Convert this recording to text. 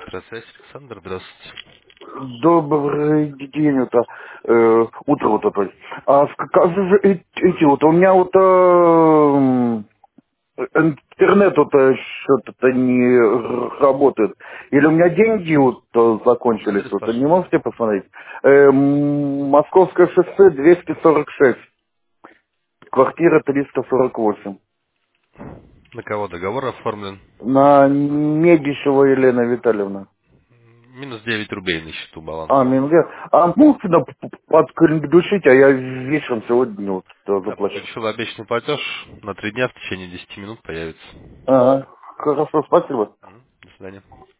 Электросвязь, Александр, здравствуйте. Добрый день, утро то есть. Скажите, у меня интернет что-то не работает. Или у меня деньги закончились, Адрес, не пожалуйста. можете посмотреть? Московское шоссе 246, квартира 348. На кого договор оформлен? На Медищева Елена Витальевна. Минус 9 рублей на счету баланс. Минге. А можете подключить, а я вечером сегодня Да, заплачу. подключил обещанный платеж. На 3 дня в течение 10 минут появится. Ага. Хорошо, спасибо. До свидания.